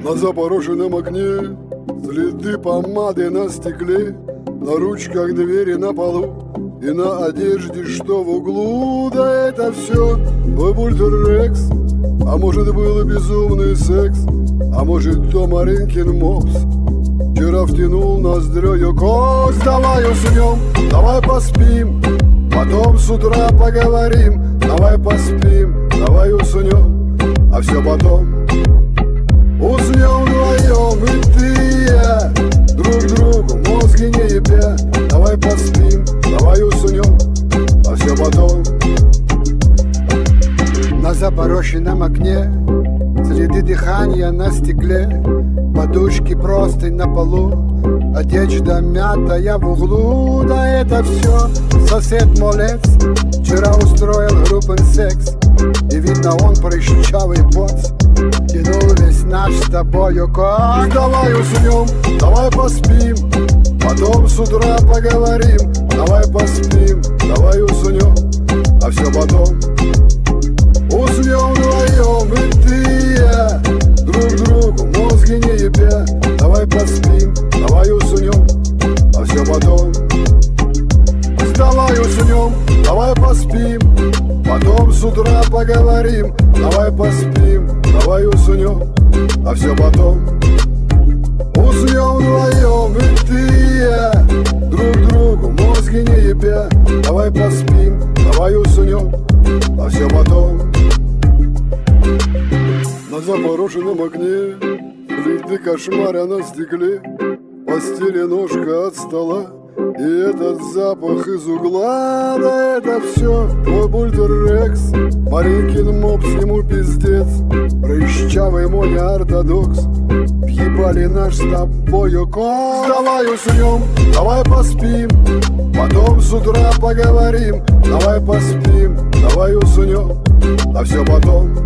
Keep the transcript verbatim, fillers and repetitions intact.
На запорошенном окне следы помады на стекле, на ручках двери на полу и на одежде, что в углу. Да это все твой бультерекс. А может, был безумный секс, а может, то Маринкин мопс вчера втянул ноздрёю кость. Давай уснем, давай поспим, потом с утра поговорим. Давай поспим, давай уснем, а все потом. Уснем вдвоем, и ты и я, друг другу мозги не ебя. Давай поспим, давай уснем, а все потом. На запорошенном окне следы дыхания на стекле, подушки простынь на полу, одежда мятая в углу. Да это все сосед молец вчера устроил группен секс, и видно он прыщавый поц тянул весь наш с тобою кость. Давай уснем, давай поспим, потом с утра поговорим. Давай поспим, давай уснем, а все потом. Уснем вдвоем, и ты и я, друг другу мозги не ебя. Давай поспим, давай уснем, а все потом. Давай уснем, давай поспим, потом с утра поговорим. Давай поспим, давай уснем, а все потом. Уснем вдвоем, и ты и я, друг другу мозги не ебя. Давай поспим, давай уснем, а все потом. На запорошенном окне следы кошмаря на стекле, постели ножка от стола и этот запах из угла. Да это все твой бультерекс, Маринкин мопс ему пиздец, прыщавый мой не ортодокс въебали наш с тобою кость. Давай уснем, давай поспим, потом с утра поговорим. Давай поспим, давай уснем, а все потом.